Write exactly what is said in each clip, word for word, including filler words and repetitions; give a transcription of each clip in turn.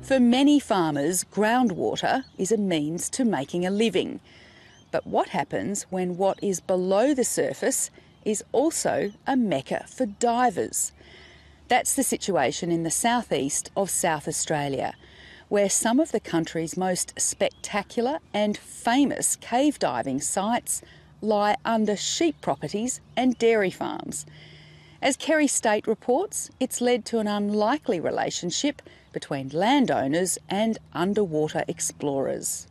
For many farmers, groundwater is a means to making a living. But what happens when what is below the surface is also a mecca for divers? That's the situation in the southeast of South Australia, where some of the country's most spectacular and famous cave diving sites lie under sheep properties and dairy farms. As Kerry State reports, it's led to an unlikely relationship between landowners and underwater explorers.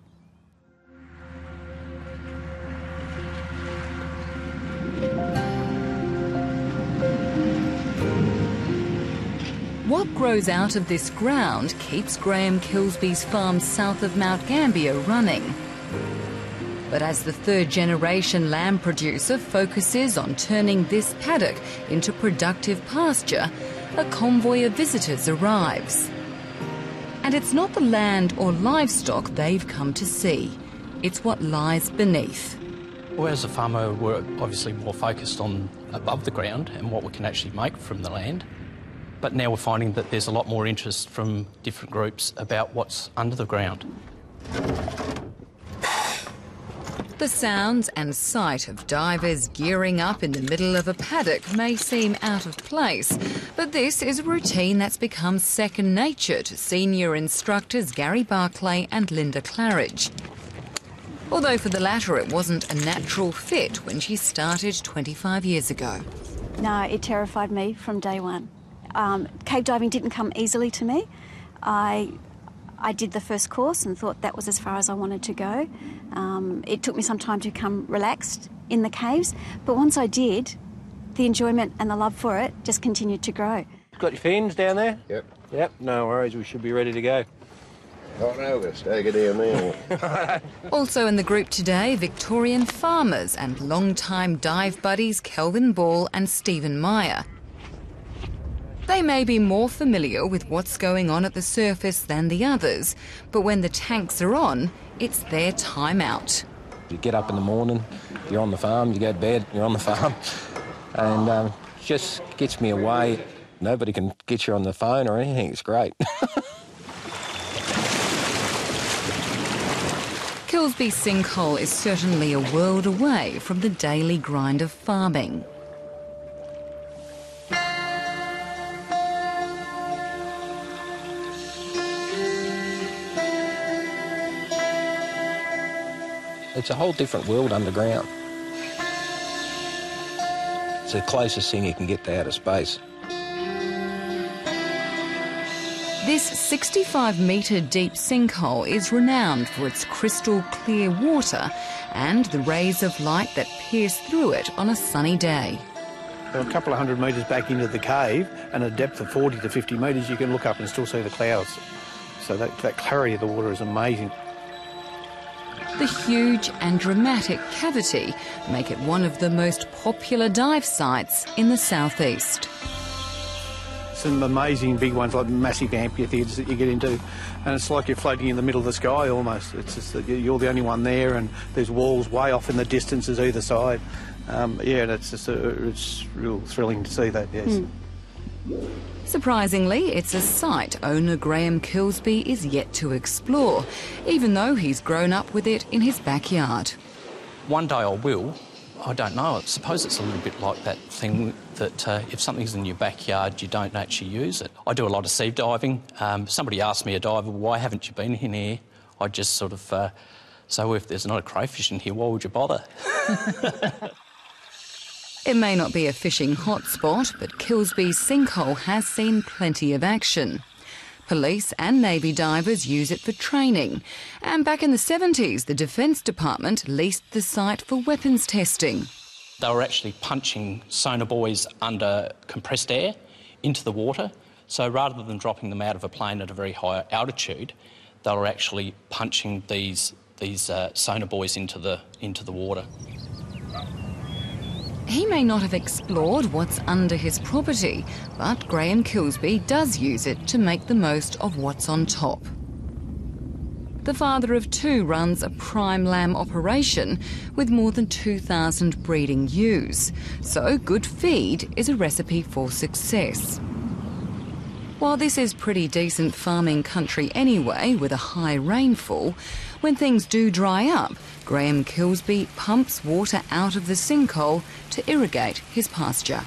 What grows out of this ground keeps Graham Kilsby's farm south of Mount Gambier running. But as the third-generation lamb producer focuses on turning this paddock into productive pasture, a convoy of visitors arrives. And it's not the land or livestock they've come to see. It's what lies beneath. Well, as a farmer, we're obviously more focused on above the ground and what we can actually make from the land. But now we're finding that there's a lot more interest from different groups about what's under the ground. The sounds and sight of divers gearing up in the middle of a paddock may seem out of place, but this is a routine that's become second nature to senior instructors Gary Barclay and Linda Claridge. Although for the latter it wasn't a natural fit when she started twenty-five years ago. No, it terrified me from day one. Um, cave diving didn't come easily to me. I, I did the first course and thought that was as far as I wanted to go. Um, it took me some time to become relaxed in the caves, but once I did, the enjoyment and the love for it just continued to grow. Got your fins down there? Yep. Yep, no worries, we should be ready to go. Hot August, take it down there. Also in the group today, Victorian farmers and long-time dive buddies Kelvin Ball and Stephen Meyer. They may be more familiar with what's going on at the surface than the others, but when the tanks are on, it's their time out. You get up in the morning, you're on the farm, you go to bed, you're on the farm, and um, just gets me away. Nobody can get you on the phone or anything, it's great. Kilsby Sinkhole is certainly a world away from the daily grind of farming. It's a whole different world underground. It's the closest thing you can get to outer space. This sixty-five metre deep sinkhole is renowned for its crystal clear water and the rays of light that pierce through it on a sunny day. A couple of hundred metres back into the cave, and a depth of forty to fifty metres, you can look up and still see the clouds. So that, that clarity of the water is amazing. The huge and dramatic cavity make it one of the most popular dive sites in the southeast. Some amazing big ones, like massive amphitheatres that you get into, and it's like you're floating in the middle of the sky almost. It's just that you're the only one there, and there's walls way off in the distances either side. Um, yeah, and it's just a, it's real thrilling to see that, yes. Mm. Surprisingly, it's a site owner Graham Kilsby is yet to explore, even though he's grown up with it in his backyard. One day I will. I don't know. I suppose it's a little bit like that thing that uh, if something's in your backyard, you don't actually use it. I do a lot of sea diving. Um, somebody asked me, a diver, why haven't you been in here? I just sort of uh, say, well, if there's not a crayfish in here, why would you bother? It may not be a fishing hotspot, but Kilsby's sinkhole has seen plenty of action. Police and Navy divers use it for training. And back in the seventies, the Defence Department leased the site for weapons testing. They were actually punching sonar buoys under compressed air into the water. So rather than dropping them out of a plane at a very high altitude, they were actually punching these, these uh, sonar buoys into the, into the water. He may not have explored what's under his property, but Graham Kilsby does use it to make the most of what's on top. The father of two runs a prime lamb operation with more than two thousand breeding ewes, so good feed is a recipe for success. While this is pretty decent farming country anyway, with a high rainfall, when things do dry up, Graham Kilsby pumps water out of the sinkhole to irrigate his pasture.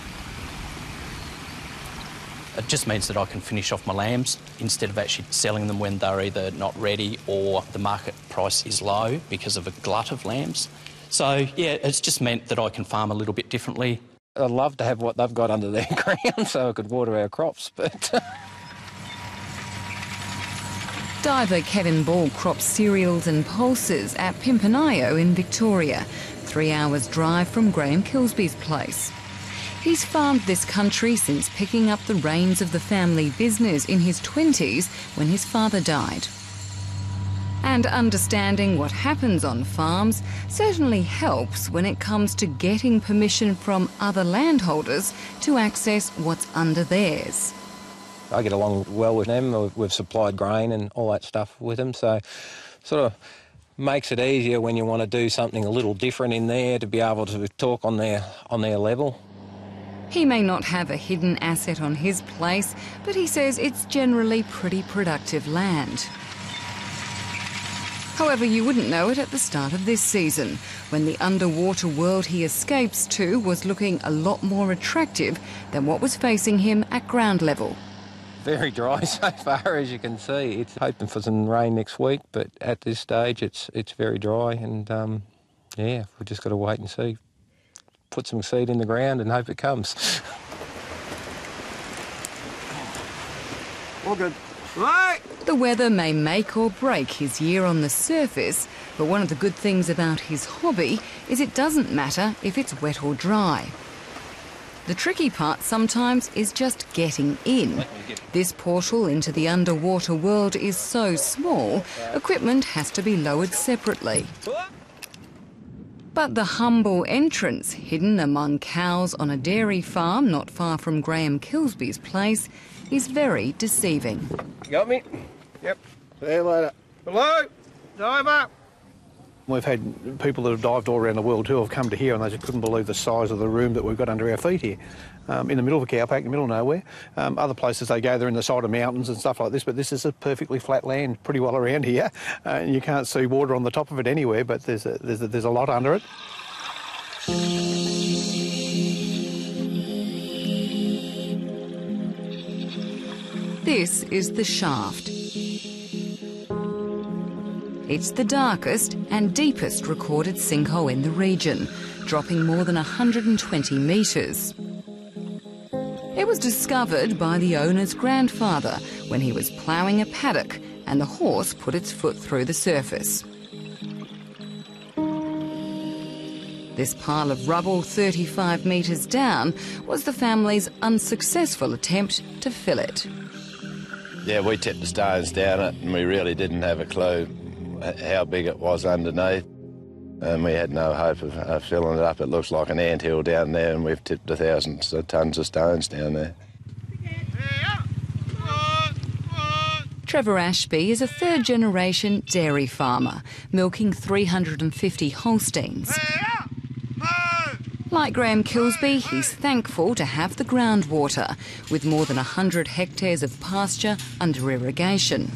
It just means that I can finish off my lambs instead of actually selling them when they're either not ready or the market price is low because of a glut of lambs. So, yeah, it's just meant that I can farm a little bit differently. I'd love to have what they've got under their ground so I could water our crops, but... Diver Kevin Ball crops cereals and pulses at Pimpanayo in Victoria, three hours drive from Graham Kilsby's place. He's farmed this country since picking up the reins of the family business in his twenties when his father died. And understanding what happens on farms certainly helps when it comes to getting permission from other landholders to access what's under theirs. I get along well with them. We've supplied grain and all that stuff with them, so sort of makes it easier when you want to do something a little different in there to be able to talk on their, on their level. He may not have a hidden asset on his place, but he says it's generally pretty productive land. However, you wouldn't know it at the start of this season, when the underwater world he escapes to was looking a lot more attractive than what was facing him at ground level. Very dry so far, as you can see. It's hoping for some rain next week, but at this stage it's it's very dry, and um, yeah, we've just got to wait and see. Put some seed in the ground and hope it comes. All good. Right. The weather may make or break his year on the surface, but one of the good things about his hobby is it doesn't matter if it's wet or dry. The tricky part sometimes is just getting in. This portal into the underwater world is so small, equipment has to be lowered separately. But the humble entrance, hidden among cows on a dairy farm not far from Graham Kilsby's place, is very deceiving. Got me? Yep. See you later. Hello? Diver? We've had people that have dived all around the world too have come to here and they just couldn't believe the size of the room that we've got under our feet here. Um, in the middle of a cow pack, in the middle of nowhere. Um, other places they go, they're in the side of mountains and stuff like this, but this is a perfectly flat land pretty well around here. Uh, and you can't see water on the top of it anywhere, but there's a, there's a, there's a lot under it. This is the shaft. It's the darkest and deepest recorded sinkhole in the region, dropping more than one hundred twenty metres. It was discovered by the owner's grandfather when he was ploughing a paddock and the horse put its foot through the surface. This pile of rubble thirty-five metres down was the family's unsuccessful attempt to fill it. Yeah, we tipped the stones down it and we really didn't have a clue how big it was underneath, and we had no hope of uh, filling it up. It looks like an anthill down there, and we've tipped a thousand tonnes of stones down there. Trevor Ashby is a third-generation dairy farmer, milking three hundred fifty Holsteins. Like Graham Kilsby, he's thankful to have the groundwater, with more than one hundred hectares of pasture under irrigation.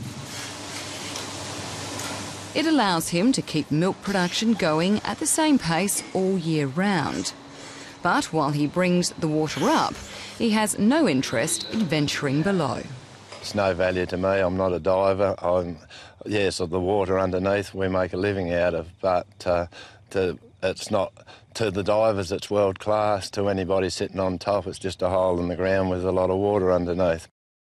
It allows him to keep milk production going at the same pace all year round. But while he brings the water up, he has no interest in venturing below. It's no value to me. I'm not a diver. I'm, yes, the water underneath we make a living out of, but uh, to, it's not to the divers. It's world class. To anybody sitting on top, it's just a hole in the ground with a lot of water underneath.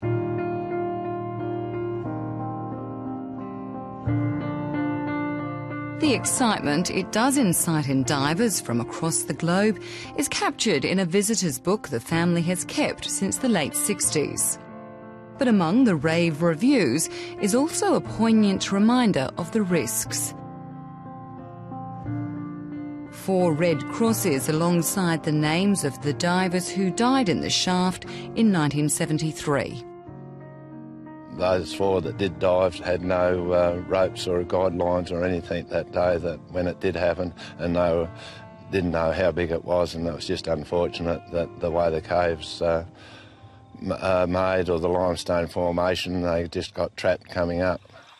The excitement it does incite in divers from across the globe is captured in a visitor's book the family has kept since the late sixties. But among the rave reviews is also a poignant reminder of the risks. Four red crosses alongside the names of the divers who died in the shaft in nineteen seventy-three. Those four that did dive had no uh, ropes or guidelines or anything that day that when it did happen, and they were, didn't know how big it was, and it was just unfortunate that the way the caves uh, uh, made or the limestone formation. They just got trapped coming up.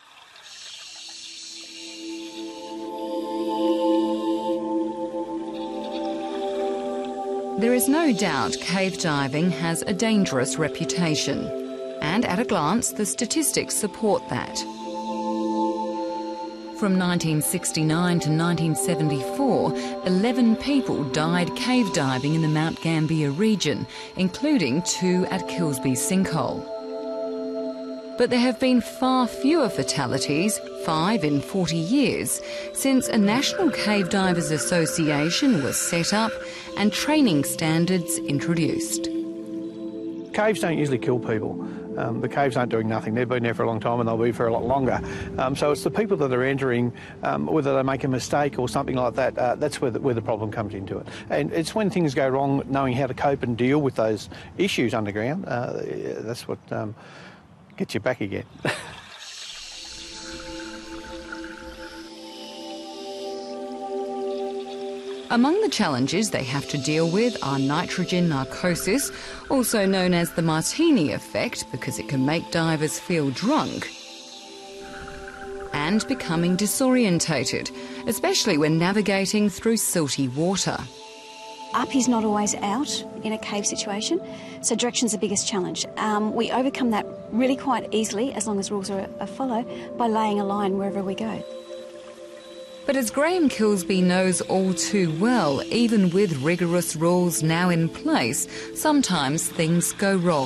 There is no doubt cave diving has a dangerous reputation, and at a glance the statistics support that. From nineteen sixty-nine to nineteen seventy-four, eleven people died cave diving in the Mount Gambier region, including two at Kilsby Sinkhole. But there have been far fewer fatalities, five in forty years, since a National Cave Divers Association was set up and training standards introduced. Caves don't usually kill people. Um, the caves aren't doing nothing. They've been there for a long time and they'll be for a lot longer. Um, so it's the people that are entering, um, whether they make a mistake or something like that, uh, that's where the, where the problem comes into it. And it's when things go wrong, knowing how to cope and deal with those issues underground, uh, that's what um, gets you back again. Among the challenges they have to deal with are nitrogen narcosis, also known as the martini effect because it can make divers feel drunk, and becoming disorientated, especially when navigating through silty water. Up is not always out in a cave situation, so direction's the biggest challenge. Um, we overcome that really quite easily, as long as rules are, are followed, by laying a line wherever we go. But as Graham Kilsby knows all too well, even with rigorous rules now in place, sometimes things go wrong.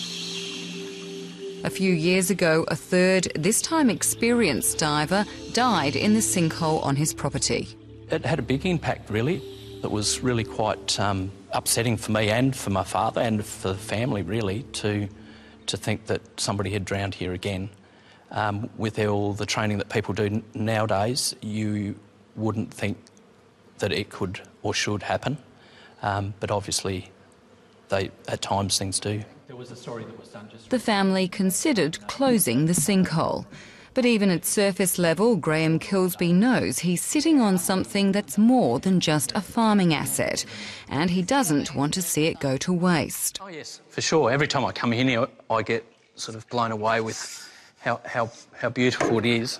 A few years ago, a third, this time experienced diver, died in the sinkhole on his property. It had a big impact, really. It was really quite um, upsetting for me and for my father and for the family, really, to, to think that somebody had drowned here again. Um, with all the training that people do nowadays, you wouldn't think that it could or should happen, um, but obviously they, at times things do. There was a story that was done just... The family considered closing the sinkhole, but even at surface level, Graham Kilsby knows he's sitting on something that's more than just a farming asset, and he doesn't want to see it go to waste. Oh yes, for sure. Every time I come in here, I get sort of blown away with How, how, how beautiful it is.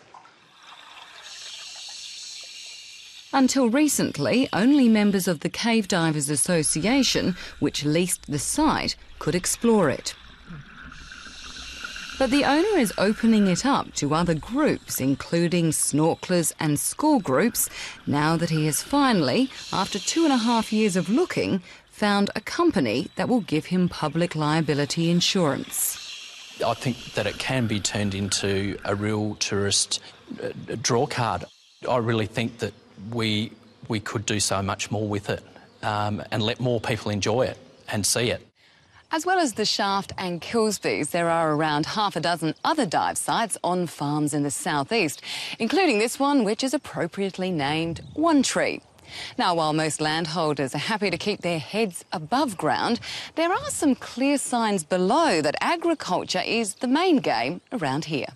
Until recently, only members of the Cave Divers Association, which leased the site, could explore it. But the owner is opening it up to other groups, including snorkelers and school groups, now that he has finally, after two and a half years of looking, found a company that will give him public liability insurance. I think that it can be turned into a real tourist uh, draw card. I really think that we we could do so much more with it um, and let more people enjoy it and see it. As well as the Shaft and Kilsby's, there are around half a dozen other dive sites on farms in the southeast, including this one, which is appropriately named One Tree. Now, while most landholders are happy to keep their heads above ground, there are some clear signs below that agriculture is the main game around here.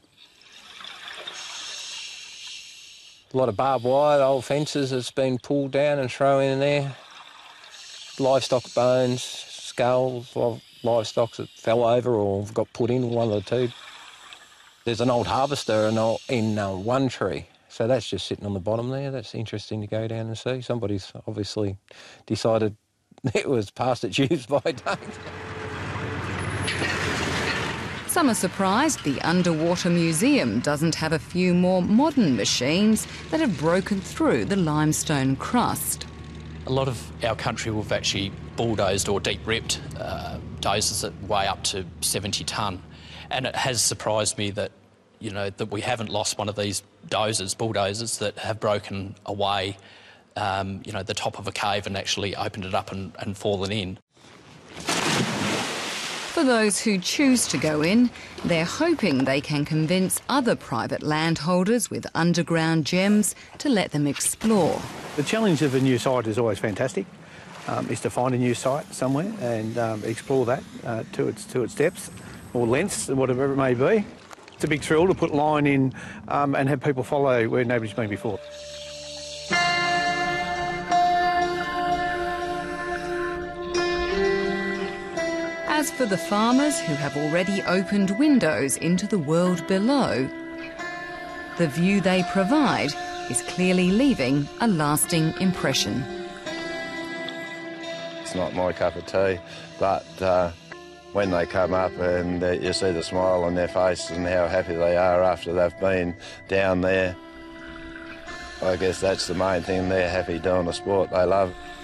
A lot of barbed wire, old fences that's been pulled down and thrown in there. Livestock bones, skulls of livestock that fell over or got put in, one of the two. There's an old harvester in, in uh, One Tree. So that's just sitting on the bottom there. That's interesting to go down and see. Somebody's obviously decided it was past its use-by date. Some are surprised the Underwater Museum doesn't have a few more modern machines that have broken through the limestone crust. A lot of our country we've actually bulldozed or deep-ripped uh, dozers that weigh up to seventy tonne. And it has surprised me that you know, that we haven't lost one of these dozers, bulldozers, that have broken away, um, you know, the top of a cave and actually opened it up and, and fallen in. For those who choose to go in, they're hoping they can convince other private landholders with underground gems to let them explore. The challenge of a new site is always fantastic, um, is to find a new site somewhere and um, explore that uh, to its to its depth or lengths, whatever it may be. It's a big thrill to put line in um, and have people follow where nobody's been before. As for the farmers who have already opened windows into the world below, the view they provide is clearly leaving a lasting impression. It's not my cup of tea, but uh, when they come up and uh, you see the smile on their face and how happy they are after they've been down there, I guess that's the main thing. They're happy doing the sport they love.